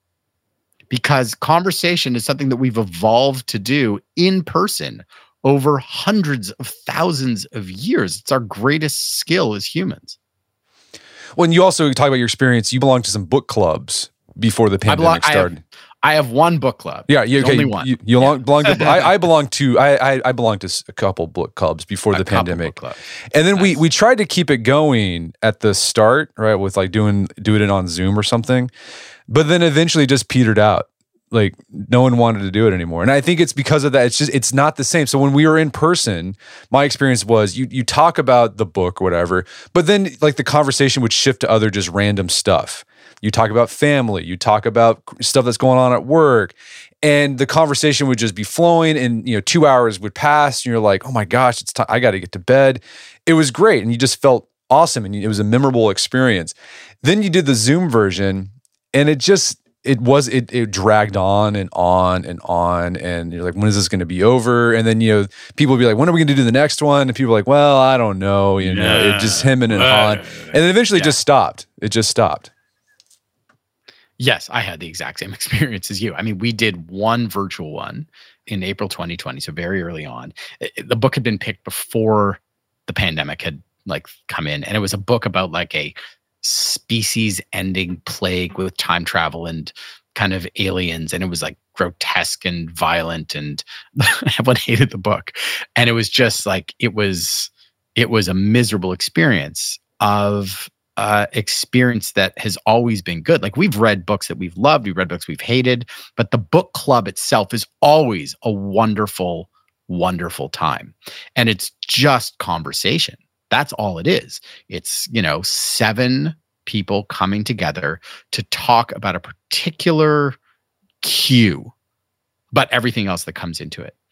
Because conversation is something that we've evolved to do in person over hundreds of thousands of years. It's our greatest skill as humans. When you also talk about your experience, you belong to some book clubs before the pandemic started. I have one book club. Yeah, only one. You belong to. I belong to. I belong to a couple book clubs before the pandemic, and then we tried to keep it going at the start, right? With like doing it on Zoom or something, but then eventually just petered out. Like, no one wanted to do it anymore, and I think it's because of that. It's not the same. So when we were in person, my experience was you talk about the book or whatever, but then like the conversation would shift to other just random stuff. You talk about family, you talk about stuff that's going on at work, and the conversation would just be flowing, and 2 hours would pass and you're like, oh my gosh, it's time, I got to get to bed. It was great. And you just felt awesome. And it was a memorable experience. Then you did the Zoom version, and it dragged on and on and on. And you're like, when is this going to be over? And then, people would be like, when are we going to do the next one? And people are like, well, I don't know. It just hemming and hawing. And then eventually it just stopped. It just stopped. Yes, I had the exact same experience as you. I mean, we did one virtual one in April 2020, so very early on. The book had been picked before the pandemic had come in, and it was a book about like a species-ending plague with time travel and kind of aliens, and it was like grotesque and violent, and everyone hated the book. And it was just like it was a miserable experience of experience that has always been good. Like, we've read books that we've loved, we've read books we've hated, but the book club itself is always a wonderful, wonderful time. And it's just conversation. That's all it is. It's, 7 people coming together to talk about a particular cue, but everything else that comes into it.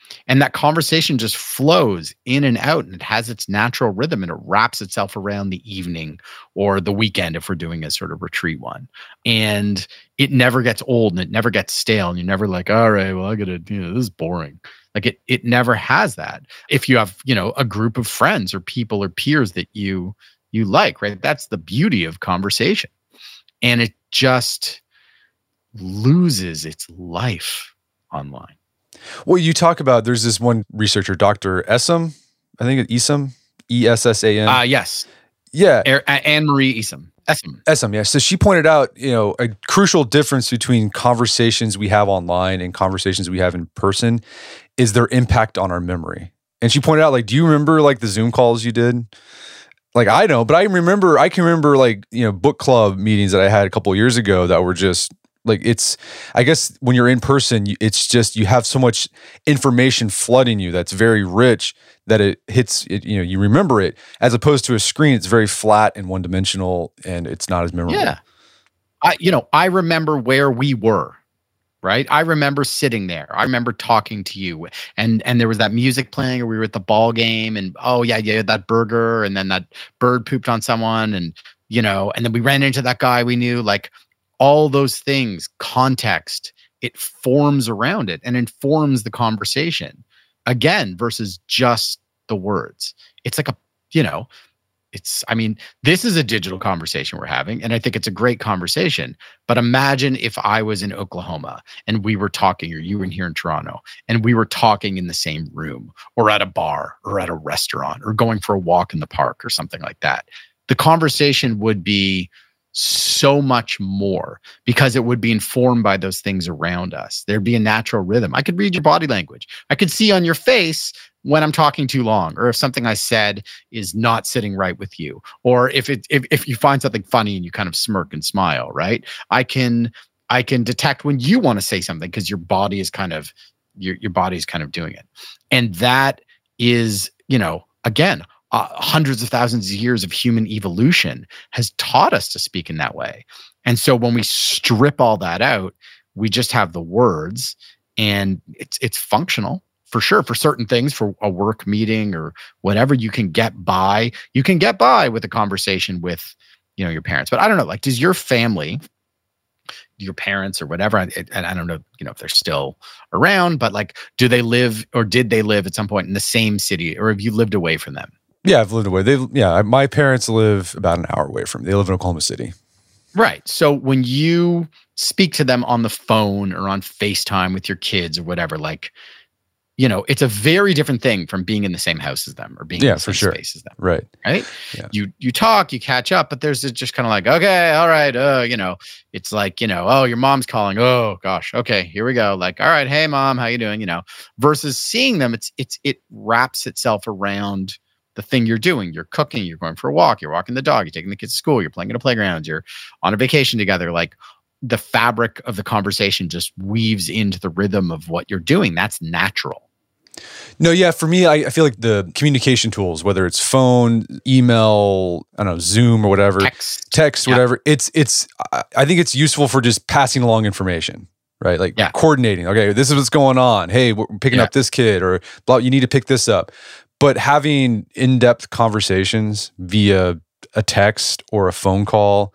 And that conversation just flows in and out, and it has its natural rhythm, and it wraps itself around the evening or the weekend if we're doing a sort of retreat one. And it never gets old and it never gets stale. And you're never like, all right, well, I gotta, this is boring. Like it never has that. If you have, a group of friends or people or peers that you like, right? That's the beauty of conversation. And it just loses its life online. Well, you talk about, there's this one researcher, Dr. Essam, I think it's Essam, Essam. Yes. Yeah. Anne-Marie Essam. Essam, yeah. So she pointed out, a crucial difference between conversations we have online and conversations we have in person is their impact on our memory. And she pointed out, like, do you remember like the Zoom calls you did? Like, I know, but I can remember like, book club meetings that I had a couple of years ago that were just like, I guess when you're in person, it's just, you have so much information flooding you that's very rich that it hits it, you remember it, as opposed to a screen. It's very flat and one dimensional and it's not as memorable. Yeah. I remember where we were, right? I remember sitting there. I remember talking to you and there was that music playing, or we were at the ball game and, oh yeah, that burger, and then that bird pooped on someone, and, and then we ran into that guy we knew, like, all those things, context, it forms around it and informs the conversation again versus just the words. It's like this is a digital conversation we're having, and I think it's a great conversation. But imagine if I was in Oklahoma and we were talking, or you were here in Toronto, and we were talking in the same room or at a bar or at a restaurant or going for a walk in the park or something like that. The conversation would be so much more because it would be informed by those things around us. There'd be a natural rhythm. I could read your body language. I could see on your face when I'm talking too long, or if something I said is not sitting right with you, or if you find something funny and you kind of smirk and smile, right? I can detect when you want to say something because your body is kind of your body's kind of doing it. And that is, again, hundreds of thousands of years of human evolution has taught us to speak in that way. And so when we strip all that out, we just have the words, and it's functional for sure for certain things, for a work meeting or whatever. You can get by with a conversation with, your parents. But I don't know, like, does your family, your parents or whatever, and I don't know, if they're still around, but like, do they live, or did they live at some point in the same city, or have you lived away from them? Yeah, I've lived away. My parents live about an hour away from me. They live in Oklahoma City. Right. So when you speak to them on the phone or on FaceTime with your kids or whatever, like, it's a very different thing from being in the same house as them or being in the same space as them. Right. Right. Yeah. You talk, you catch up, but there's just kind of like, okay, all right. It's like, oh, your mom's calling. Oh gosh. Okay, here we go. Like, all right. Hey mom, how you doing? Versus seeing them, it wraps itself around the thing you're doing. You're cooking, you're going for a walk, you're walking the dog, you're taking the kids to school, you're playing at a playground, you're on a vacation together. Like, the fabric of the conversation just weaves into the rhythm of what you're doing. That's natural. No, yeah, for me, I feel like the communication tools, whether it's phone, email, I don't know, Zoom or whatever, text, whatever, I think it's useful for just passing along information, right? Like coordinating. Okay, this is what's going on. Hey, we're picking up this kid, or blah, you need to pick this up. But having in-depth conversations via a text or a phone call,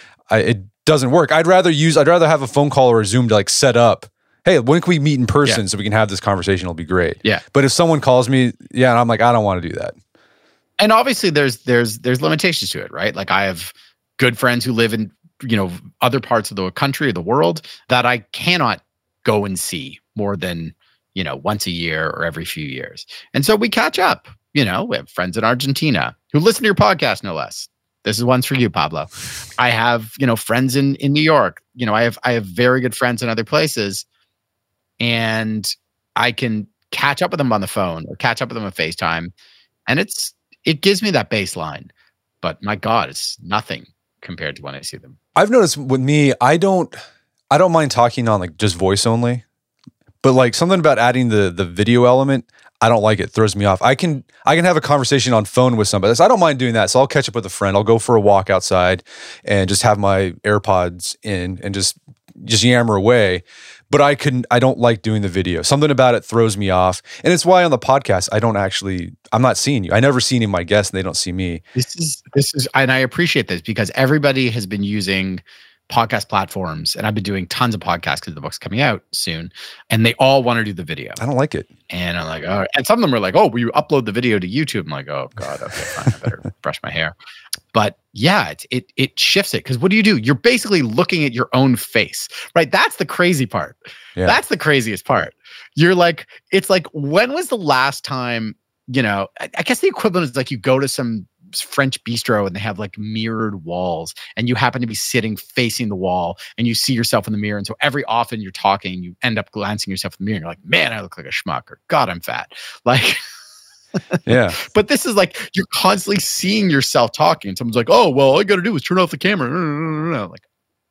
it doesn't work. I'd rather have a phone call or a Zoom to like set up, hey, when can we meet in person so we can have this conversation? It'll be great. Yeah. But if someone calls me, and I'm like, I don't want to do that. And obviously there's limitations to it, right? Like, I have good friends who live in, other parts of the country or the world that I cannot go and see more than, once a year or every few years. And so we catch up. We have friends in Argentina who listen to your podcast, no less. This is one's for you, Pablo. I have, friends in New York. I have very good friends in other places, and I can catch up with them on the phone or catch up with them on FaceTime, and it gives me that baseline. But my God, it's nothing compared to when I see them. I've noticed with me, I don't mind talking on like just voice only. But like something about adding the video element, I don't like it. It throws me off. I can have a conversation on phone with somebody. So I don't mind doing that. So I'll catch up with a friend. I'll go for a walk outside and just have my AirPods in and just yammer away. but I don't like doing the video. Something about it throws me off. And it's why on the podcast, I'm not seeing you. I never see any of my guests and they don't see me. This is, and I appreciate this because everybody has been using podcast platforms, and I've been doing tons of podcasts because the book's coming out soon, and they all want to do the video. I don't like it. And I'm like, all right. And some of them are like, oh, will you upload the video to YouTube? I'm like, oh God, okay, fine. I better brush my hair. But yeah, it shifts it because what do? You're basically looking at your own face, right? That's the crazy part. Yeah. That's the craziest part. You're like, it's like, when was the last time, I guess the equivalent is like you go to some French bistro and they have like mirrored walls and you happen to be sitting facing the wall and you see yourself in the mirror. And so every often you're talking, you end up glancing yourself in the mirror and you're like, man, I look like a schmuck, or God, I'm fat. Like, yeah. But this is like, you're constantly seeing yourself talking and someone's like, oh, well, all you got to do is turn off the camera. Like,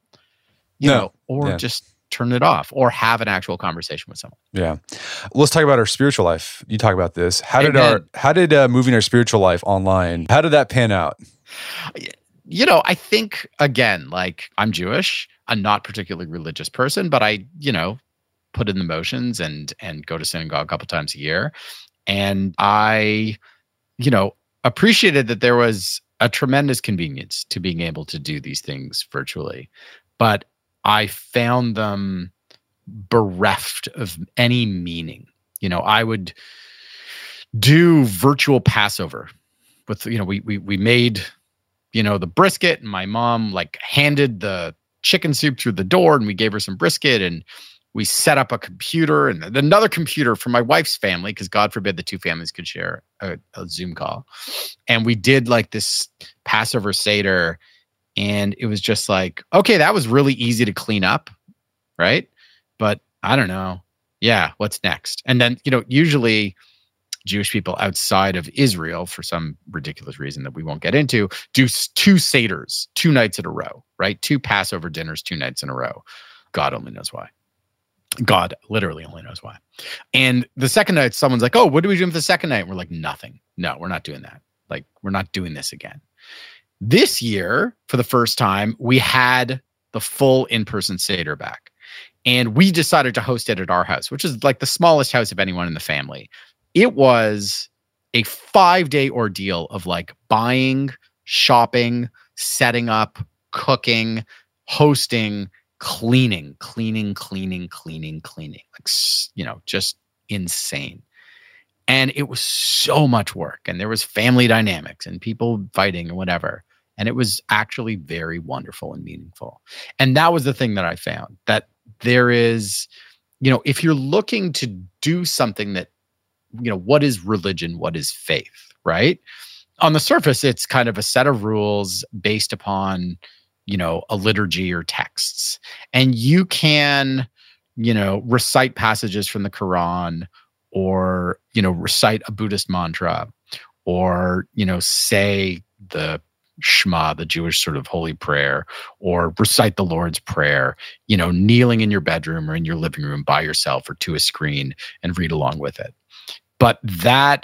just turn it off or have an actual conversation with someone. Yeah. Let's talk about our spiritual life. You talk about this. How did moving our spiritual life online, how did that pan out? I think, again, like, I'm Jewish. I'm not particularly religious person, but I, put in the motions and go to synagogue a couple times a year. And I, appreciated that there was a tremendous convenience to being able to do these things virtually. But I found them bereft of any meaning. I would do virtual Passover with, we made, the brisket, and my mom like handed the chicken soup through the door and we gave her some brisket, and we set up a computer and another computer for my wife's family, because God forbid the two families could share a Zoom call. And we did like this Passover Seder. And it was just like, okay, that was really easy to clean up, right? But I don't know. Yeah, what's next? And then, usually Jewish people outside of Israel, for some ridiculous reason that we won't get into, do 2 Seders, 2 nights in a row, right? 2 Passover dinners, 2 nights in a row. God only knows why. God literally only knows why. And the second night, someone's like, oh, what do we do for the second night? And we're like, nothing. No, we're not doing that. Like, we're not doing this again. This year, for the first time, we had the full in-person Seder back. And we decided to host it at our house, which is like the smallest house of anyone in the family. It was a 5-day ordeal of like buying, shopping, setting up, cooking, hosting, cleaning. Like, just insane. And it was so much work. And there was family dynamics and people fighting and whatever. And it was actually very wonderful and meaningful. And that was the thing that I found, that there is, if you're looking to do something that, what is religion? What is faith, right? On the surface, it's kind of a set of rules based upon, a liturgy or texts. And you can, recite passages from the Quran, or, recite a Buddhist mantra, or, say the Shema, the Jewish sort of holy prayer, or recite the Lord's Prayer, kneeling in your bedroom or in your living room by yourself or to a screen and read along with it. But that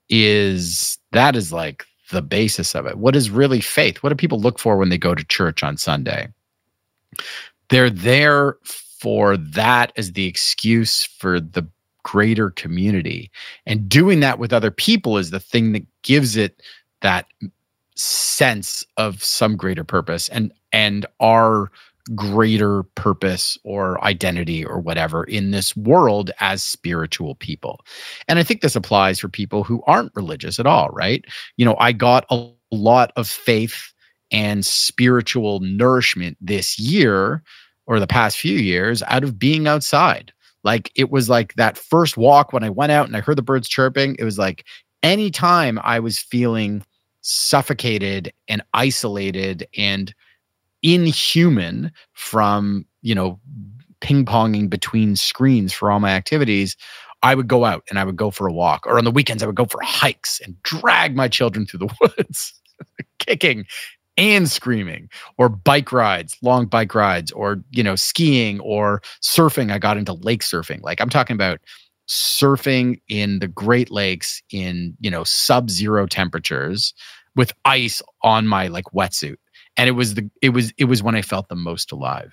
is like the basis of it. What is really faith? What do people look for when they go to church on Sunday? They're there for that as the excuse for the greater community. And doing that with other people is the thing that gives it that sense of some greater purpose and our greater purpose or identity or whatever in this world as spiritual people. And I think this applies for people who aren't religious at all, right? I got a lot of faith and spiritual nourishment this year, or the past few years, out of being outside. Like, it was like that first walk when I went out and I heard the birds chirping. It was like anytime I was feeling suffocated and isolated and inhuman from, ping-ponging between screens for all my activities, I would go out and I would go for a walk. Or on the weekends, I would go for hikes and drag my children through the woods, kicking and screaming, or bike rides, long bike rides, or, skiing or surfing. I got into lake surfing. Like, I'm talking about surfing in the Great Lakes in, sub-zero temperatures with ice on my like wetsuit. And it was when I felt the most alive.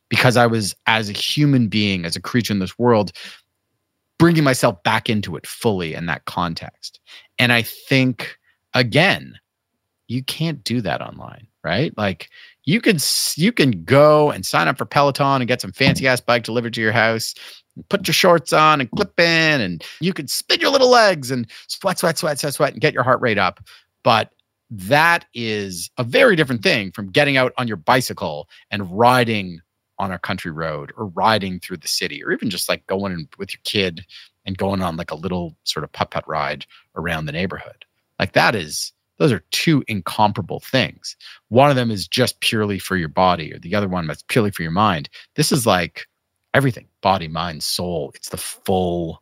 because I was, as a human being, as a creature in this world, bringing myself back into it fully in that context. And I think, again, you can't do that online, right? Like you can go and sign up for Peloton and get some fancy ass bike delivered to your house, put your shorts on and clip in, and you could spin your little legs and sweat and get your heart rate up. But that is a very different thing from getting out on your bicycle and riding on a country road or riding through the city, or even just like going in with your kid and going on like a little sort of putt-putt ride around the neighborhood. Like those are two incomparable things. One of them is just purely for your body, or the other one that's purely for your mind. This is like everything: body, mind, soul. It's the full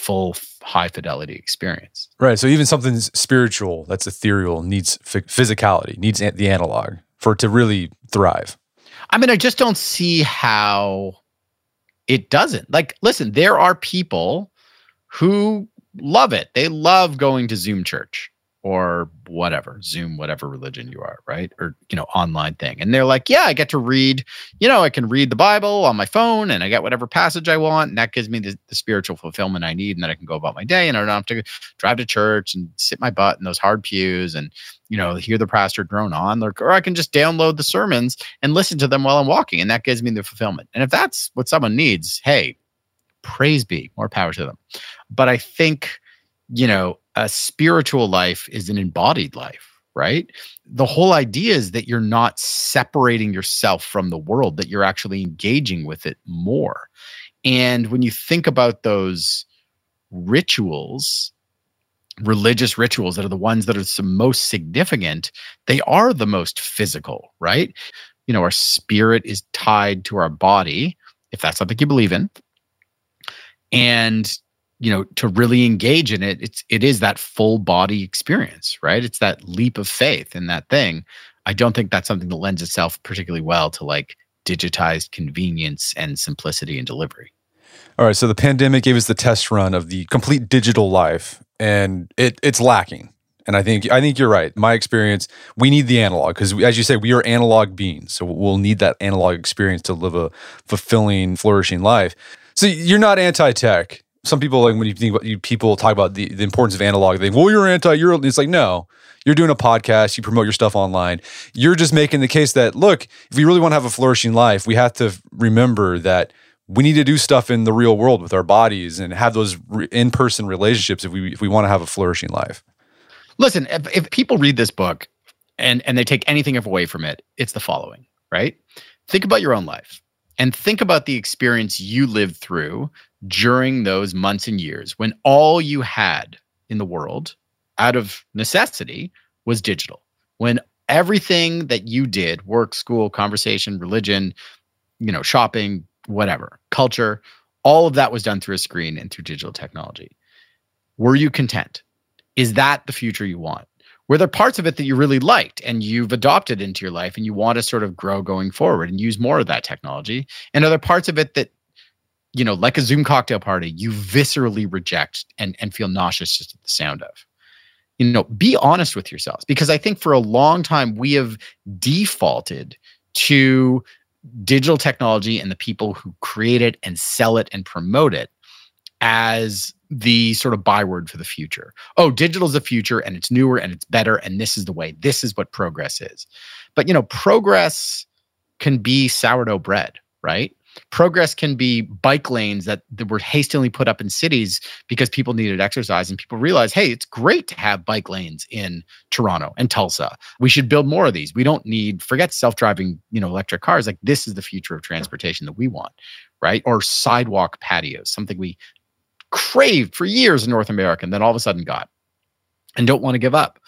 high fidelity experience. Right. So even something spiritual that's ethereal needs physicality, needs the analog for it to really thrive. I mean, I just don't see how it doesn't. Like, listen, there are people who love it. They love going to Zoom church or whatever, Zoom, whatever religion you are, right? Or, online thing. And they're like, yeah, I get to read, I can read the Bible on my phone and I get whatever passage I want. And that gives me the spiritual fulfillment I need. And then I can go about my day and I don't have to drive to church and sit my butt in those hard pews and, hear the pastor drone on. Or I can just download the sermons and listen to them while I'm walking. And that gives me the fulfillment. And if that's what someone needs, hey, praise be, more power to them. But I think, a spiritual life is an embodied life, right? The whole idea is that you're not separating yourself from the world, that you're actually engaging with it more. And when you think about those rituals, religious rituals that are the ones that are the most significant, they are the most physical, right? Our spirit is tied to our body, if that's something you believe in. And to really engage in it, it is that full body experience, right? It's that leap of faith in that thing. I don't think that's something that lends itself particularly well to like digitized convenience and simplicity and delivery. All right. So the pandemic gave us the test run of the complete digital life, and it's lacking. And I think you're right. My experience, we need the analog because, as you say, we are analog beings. So we'll need that analog experience to live a fulfilling, flourishing life. So you're not anti-tech. Some people, like when you think about people talk about the importance of analog, they think, well, you're anti-Euro. It's like, no, you're doing a podcast, you promote your stuff online. You're just making the case that, look, if we really want to have a flourishing life, we have to remember that we need to do stuff in the real world with our bodies and have those in-person relationships if we want to have a flourishing life. Listen, if people read this book and they take anything away from it, it's the following, right? Think about your own life and think about the experience you lived through during those months and years when all you had in the world, out of necessity, was digital. When everything that you did, work, school, conversation, religion, shopping, whatever, culture, all of that was done through a screen and through digital technology. Were you content? Is that the future you want? Were there parts of it that you really liked and you've adopted into your life and you want to sort of grow going forward and use more of that technology? And are there parts of it that, like a Zoom cocktail party, you viscerally reject and feel nauseous just at the sound of? Be honest with yourselves, because I think for a long time we have defaulted to digital technology and the people who create it and sell it and promote it as the sort of byword for the future. Oh, digital is the future and it's newer and it's better and this is the way. This is what progress is. But, progress can be sourdough bread, right? Progress can be bike lanes that were hastily put up in cities because people needed exercise and people realized, hey, it's great to have bike lanes in Toronto and Tulsa. We should build more of these. We don't forget self-driving, electric cars. Like, this is the future of transportation that we want, right? Or sidewalk patios, something we craved for years in North America and then all of a sudden got and don't want to give up.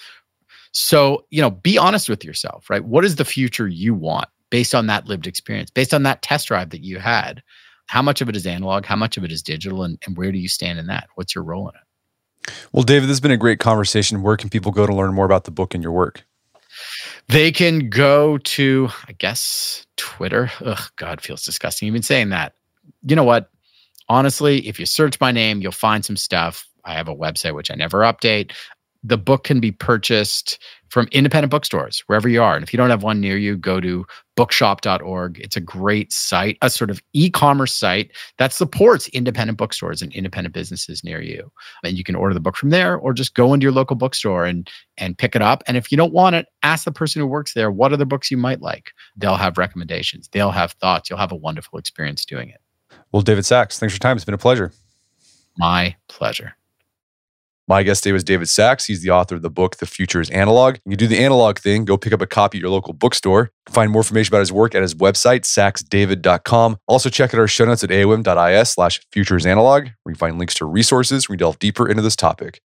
So, be honest with yourself, right? What is the future you want based on that lived experience, based on that test drive that you had? How much of it is analog? How much of it is digital? And where do you stand in that? What's your role in it? Well, David, this has been a great conversation. Where can people go to learn more about the book and your work? They can go to, I guess, Twitter. Ugh, God, feels disgusting even saying that. You know what? Honestly, if you search my name, you'll find some stuff. I have a website, which I never update. The book can be purchased from independent bookstores, wherever you are. And if you don't have one near you, go to bookshop.org. It's a great site, a sort of e-commerce site that supports independent bookstores and independent businesses near you. And you can order the book from there, or just go into your local bookstore and pick it up. And if you don't want it, ask the person who works there, what other books you might like? They'll have recommendations. They'll have thoughts. You'll have a wonderful experience doing it. Well, David Sacks, thanks for your time. It's been a pleasure. My pleasure. My guest today was David Sacks. He's the author of the book, The Future is Analog. You can do the analog thing. Go pick up a copy at your local bookstore. Find more information about his work at his website, sacksdavid.com. Also check out our show notes at aom.is/futuresanalog, where you can find links to resources where we delve deeper into this topic.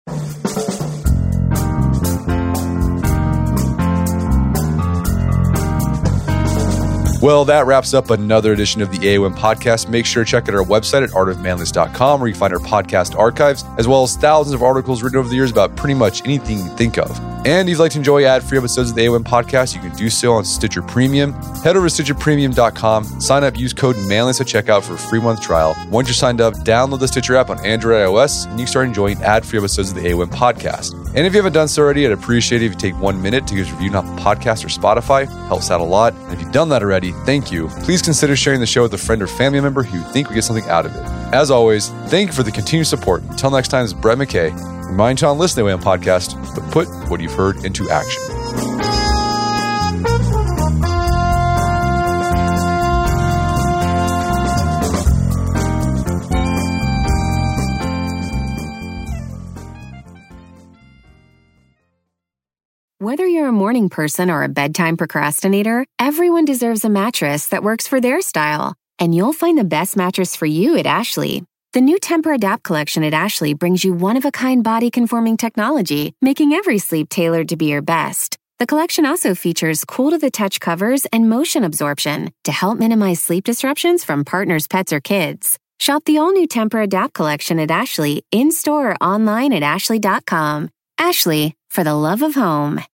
Well, that wraps up another edition of the AOM podcast. Make sure to check out our website at artofmanliness.com, where you can find our podcast archives, as well as thousands of articles written over the years about pretty much anything you think of. And if you'd like to enjoy ad-free episodes of the AOM podcast, you can do so on Stitcher Premium. Head over to stitcherpremium.com, sign up, use code manliness at checkout for a free month trial. Once you're signed up, download the Stitcher app on Android and iOS, and you can start enjoying ad-free episodes of the AOM podcast. And if you haven't done so already, I'd appreciate it if you take 1 minute to give us a review on Apple Podcasts or Spotify. Helps out a lot. And if you've done that already, thank you. Please consider sharing the show with a friend or family member who you think would get something out of it. As always, thank you for the continued support. Until next time, this is Brett McKay. Remind you on Listen to AOM podcast, but put what you've heard into action. Whether you're a morning person or a bedtime procrastinator, everyone deserves a mattress that works for their style. And you'll find the best mattress for you at Ashley. The new Tempur-Adapt collection at Ashley brings you one-of-a-kind body-conforming technology, making every sleep tailored to be your best. The collection also features cool-to-the-touch covers and motion absorption to help minimize sleep disruptions from partners, pets, or kids. Shop the all-new Tempur-Adapt collection at Ashley, in-store or online at ashley.com. Ashley, for the love of home.